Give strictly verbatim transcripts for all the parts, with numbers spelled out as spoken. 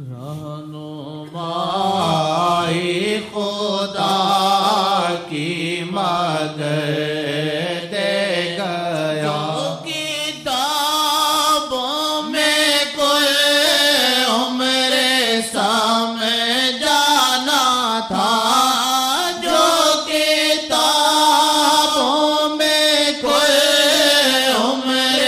रहनुमाई खुदा की मदद दे गया। किताबों में कोई उम्र समझाना था, जो किताबों में कोई उम्र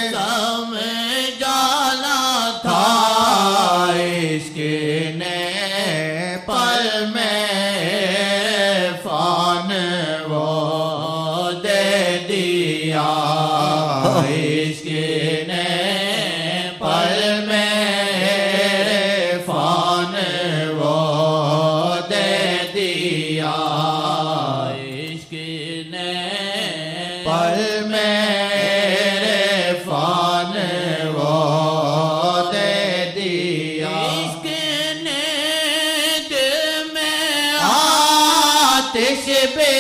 समझाना था, इसके ने पल में फान वो दे दिया, इसके ने पल में फान वो दे दिया, इसके ने पल में फान वो दे दिया। इसके ने दिल में आतिश पे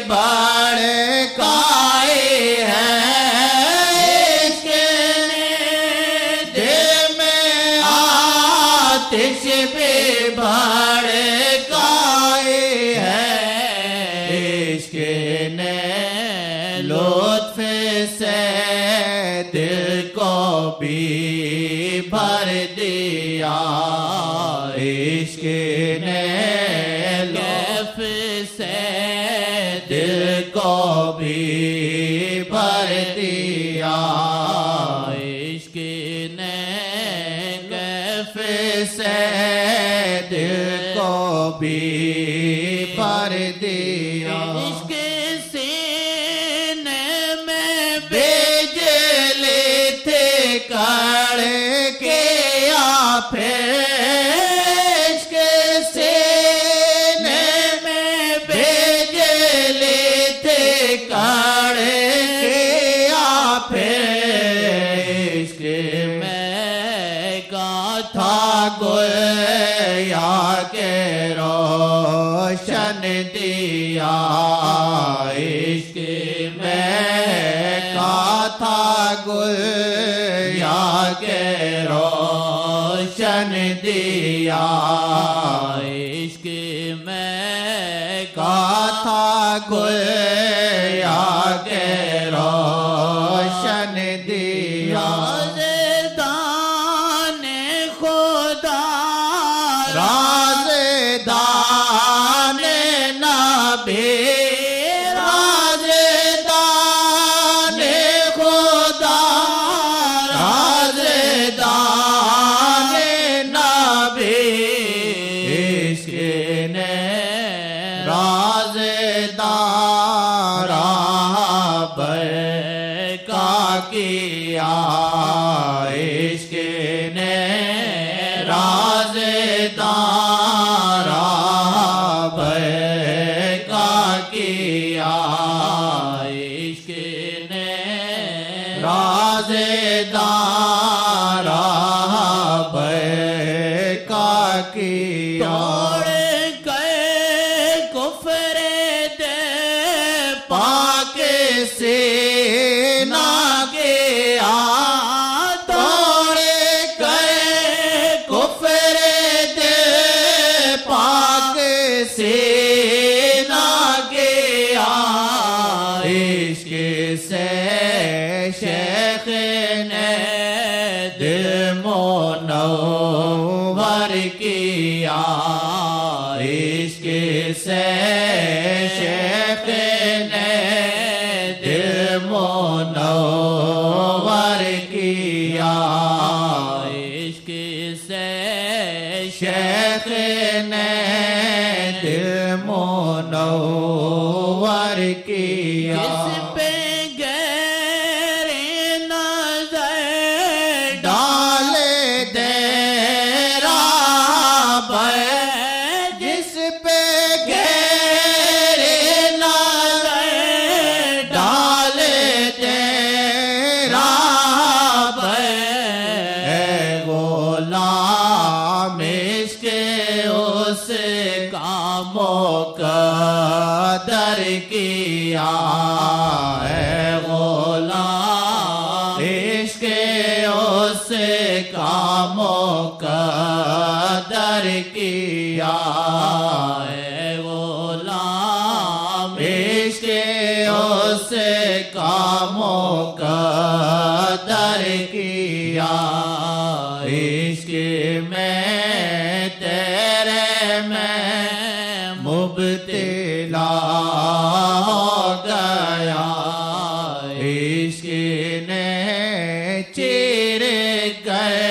भड़काए हैं, इसके ने दिल में आतिश पे भड़काए हैं, इसके ने लुत्फ से दिल को भी भर दिया, इसके ने लुत्फ से दिल को भी भर दिया, इसके ने कैफ से दिल को भी भर दिया। इसके सीने में बिजली थे कड़के आप, इसके सीने में बिजली थे कड़के आप, इसके मैं का था गोया के रोशन दिया, इसके मैं का था गोया के रोशन दिया, इसके मैं का था गोया के रोशन दिया। राज़दाने खुदा राज़दाने नबी, राज़दाने खुदा राज़दाने नबी, इसके ने राज़दारा का किया, इसके ने राज़दारा का किया, इसके ने राज़दारा का किया। से ना गया तोड़े गए कुफर दे पाक से ना गया, इसके से शेख ने दिल मुनव्वर किया, इसके से शेख ने मुनव्वर किया, इसके से शेख ने दिल मुनव्वर किया। जिस पे गहरी नजर डाले दे राब, जिस पे गहरी नजर डाले दे राब, गुलाम इसके उस मुक़द्दर किया है, गुलाम इश्क़ उसका मुक़द्दर किया है गुलाम इश्क़ उससे कामों का दर किया इश्क़ में तेरे में मुब्तला हो गया इश्क़ ने चीर गए